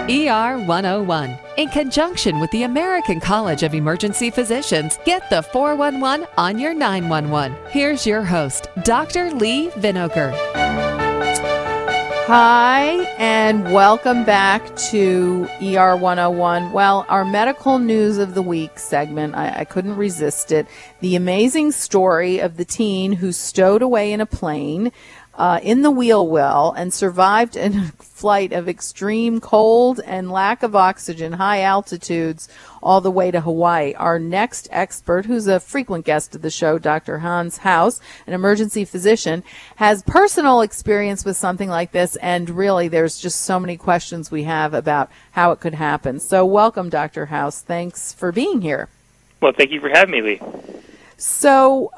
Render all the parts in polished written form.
ER 101. In conjunction with the American College of Emergency Physicians, get the 411 on your 911. Here's your host, Dr. Lee Vinokur. Hi, and welcome back to ER 101. Well, our medical news of the week segment, I couldn't resist it. The amazing story of the teen who stowed away in a plane in the wheel well and survived in a flight of extreme cold and lack of oxygen, high altitudes, all the way to Hawaii. Our next expert, who's a frequent guest of the show, Dr. Hans Haus, an emergency physician, has personal experience with something like this, and really there's just so many questions we have about how it could happen. So welcome, Dr. Haus. Thanks for being here. Well, thank you for having me, Lee. So,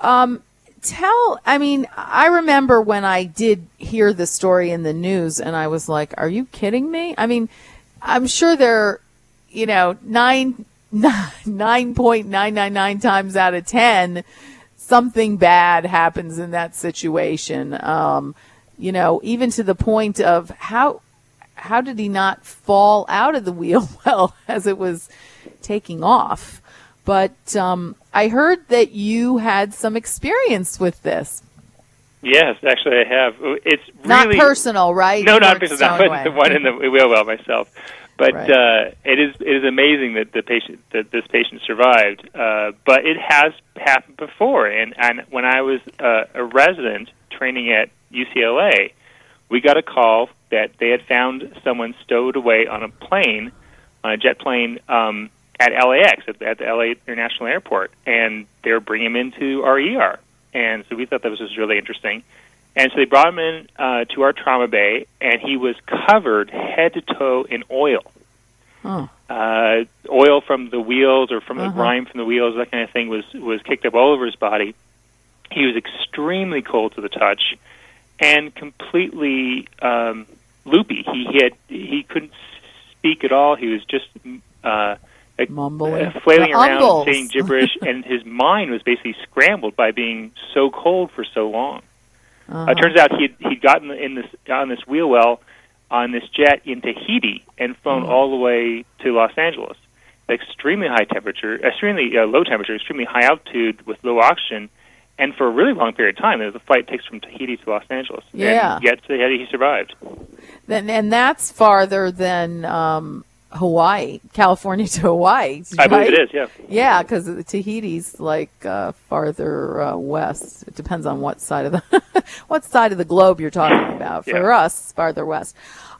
I remember when I did hear the story in the news and I was like, are you kidding me? I mean, I'm sure there, 9.999 times out of 10, something bad happens in that situation. Even to the point of how did he not fall out of the wheel well as it was taking off? But I heard that you had some experience with this. Yes, actually I have. It's really not personal, right? No, not personal. I wasn't the one in the wheel well myself. But right. It is amazing that this patient survived. But it has happened before. And when I was a resident training at UCLA, we got a call that they had found someone stowed away on a plane, on a jet plane. At LAX, at the LA International Airport, and they were bringing him into our ER. And so we thought that was just really interesting. And so they brought him in to our trauma bay, and he was covered head to toe in oil. Oh. Oil from the wheels or from the grime from the wheels, that kind of thing was kicked up all over his body. He was extremely cold to the touch and completely loopy. He couldn't speak at all. He was just mumbling, flailing around, saying gibberish, and his mind was basically scrambled by being so cold for so long. It turns out he'd gotten on this wheel well on this jet in Tahiti and flown all the way to Los Angeles. Extremely high temperature, extremely low temperature, extremely high altitude with low oxygen, and for a really long period of time. The flight takes from Tahiti to Los Angeles. Yeah. And yet he survived. And that's farther than Hawaii, California to Hawaii. I believe it is, yeah. Yeah, because Tahiti's like farther west. It depends on what side of the globe you're talking about. For us, it's farther west.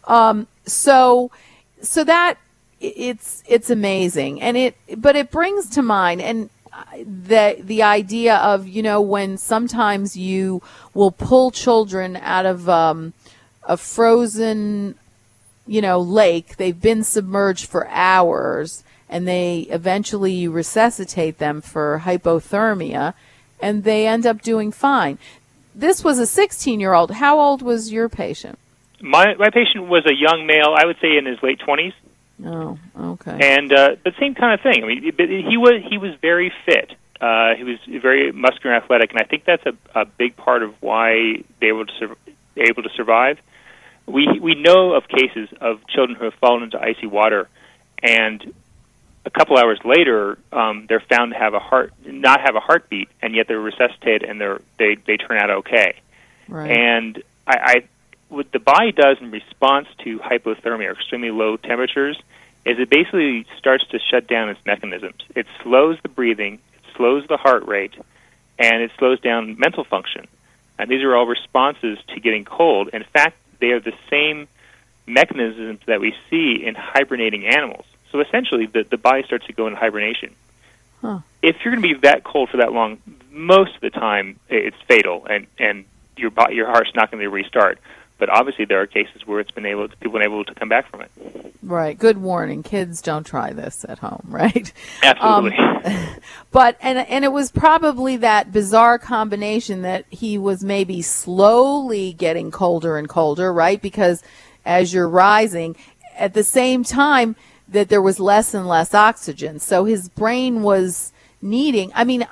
So that it's amazing, but it brings to mind and the idea of when sometimes you will pull children out of a frozen lake. They've been submerged for hours, and they eventually resuscitate them for hypothermia, and they end up doing fine. This was a 16-year-old. How old was your patient? My patient was a young male, I would say in his late 20s. Oh, okay. And the same kind of thing. I mean, he was very fit. He was very muscular and athletic, and I think that's a big part of why they were able to survive. We know of cases of children who have fallen into icy water, and a couple hours later, they're found to not have a heartbeat, and yet they're resuscitated and they turn out okay. Right. And what the body does in response to hypothermia, or extremely low temperatures, is it basically starts to shut down its mechanisms. It slows the breathing, it slows the heart rate, and it slows down mental function. And these are all responses to getting cold. In fact, they are the same mechanisms that we see in hibernating animals. So essentially, the body starts to go into hibernation. Huh. If you're going to be that cold for that long, most of the time it's fatal, and your heart's not going to restart. But obviously, there are cases where people have been able to come back from it. Right. Good warning. Kids, don't try this at home. Right. Absolutely. But it was probably that bizarre combination that he was maybe slowly getting colder and colder, right? Because as you're rising, at the same time that there was less and less oxygen, so his brain was needing. I mean,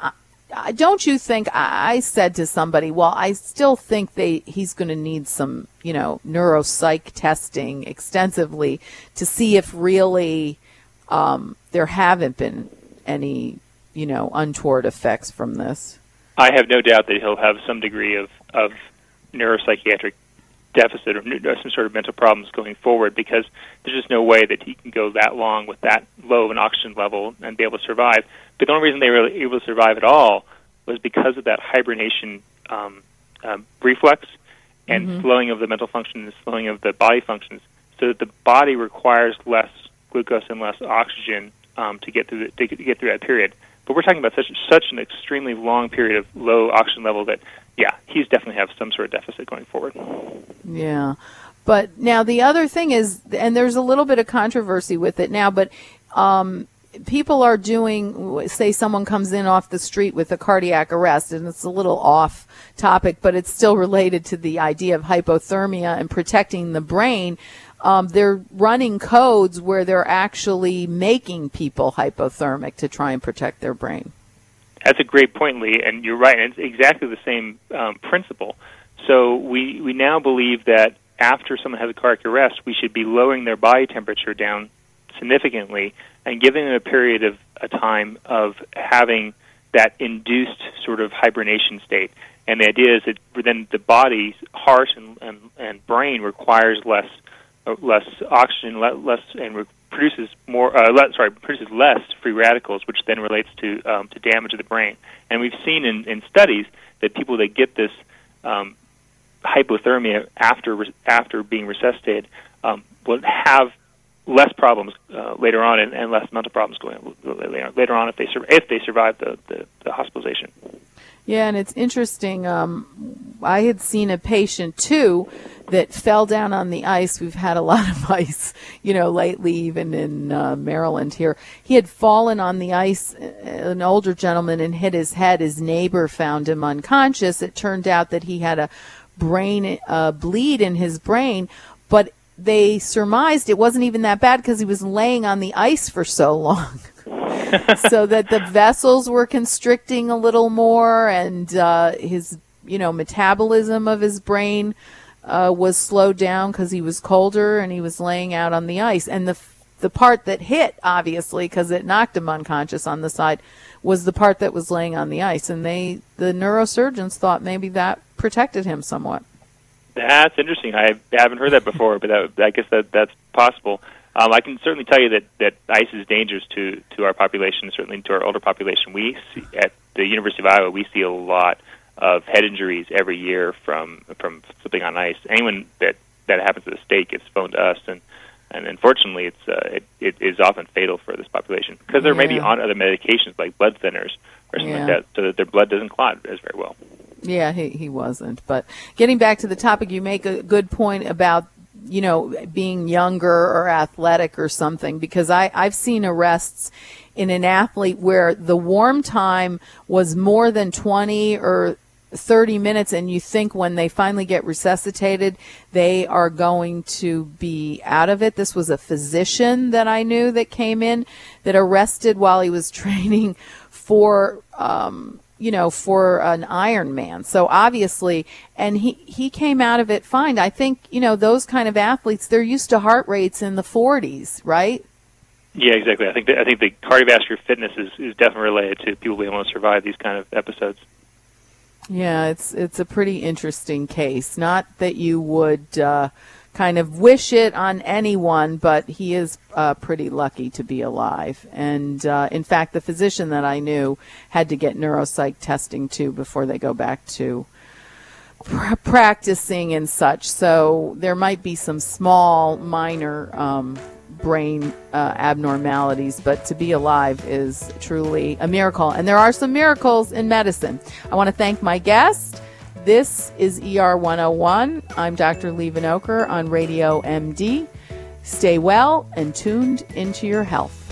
don't you think, I said to somebody, well, I still think he's going to need some, neuropsych testing extensively to see if really there haven't been any, untoward effects from this. I have no doubt that he'll have some degree of neuropsychiatric deficit or some sort of mental problems going forward, because there's just no way that he can go that long with that low of an oxygen level and be able to survive. But the only reason they were able to survive at all was because of that hibernation reflex and slowing of the mental function and slowing of the body functions, so that the body requires less glucose and less oxygen to get through that period. But we're talking about such an extremely long period of low oxygen level that, yeah, he's definitely have some sort of deficit going forward. Yeah. But now the other thing is, and there's a little bit of controversy with it now, but people are doing, say someone comes in off the street with a cardiac arrest, and it's a little off topic, but it's still related to the idea of hypothermia and protecting the brain. They're running codes where they're actually making people hypothermic to try and protect their brain. That's a great point, Lee, and you're right. And it's exactly the same principle. So we now believe that after someone has a cardiac arrest, we should be lowering their body temperature down significantly and giving them a period of a time of having that induced sort of hibernation state. And the idea is that then the body's heart and brain requires less oxygen, produces less free radicals, which then relates to damage of the brain. And we've seen in studies that people that get this hypothermia after being resuscitated will have less problems later on and less mental problems going later on if they survive the hospitalization. Yeah, and it's interesting. I had seen a patient, too, that fell down on the ice. We've had a lot of ice, lately, even in Maryland here. He had fallen on the ice, an older gentleman, and hit his head. His neighbor found him unconscious. It turned out that he had a brain bleed in his brain, but they surmised it wasn't even that bad because he was laying on the ice for so long. So that the vessels were constricting a little more, and his, metabolism of his brain was slowed down because he was colder and he was laying out on the ice. And the part that hit, obviously, because it knocked him unconscious on the side, was the part that was laying on the ice. And the neurosurgeons thought maybe that protected him somewhat. That's interesting. I haven't heard that before, but I guess that's possible. I can certainly tell you that ice is dangerous to our population, certainly to our older population. We see, at the University of Iowa, we see a lot of head injuries every year from slipping on ice. Anyone that happens to the state gets phoned to us, and unfortunately, it is often fatal for this population because they're maybe on other medications like blood thinners or something like that, so that their blood doesn't clot as very well. Yeah, he wasn't. But getting back to the topic, you make a good point about being younger or athletic or something, because I've seen arrests in an athlete where the warm time was more than 20 or 30 minutes, and you think when they finally get resuscitated, they are going to be out of it. This was a physician that I knew that came in that arrested while he was training for for an Ironman. So obviously, and he came out of it fine. I think, those kind of athletes, they're used to heart rates in the 40s, right? Yeah, exactly. I think the cardiovascular fitness is definitely related to people being able to survive these kind of episodes. Yeah, it's a pretty interesting case. Not that you would kind of wish it on anyone, but he is pretty lucky to be alive. And in fact, the physician that I knew had to get neuropsych testing too before they go back to practicing and such. So there might be some small, minor brain abnormalities, but to be alive is truly a miracle. And there are some miracles in medicine. I want to thank my guest. This is ER 101. I'm Dr. Lee Vinokur on Radio MD. Stay well and tuned into your health.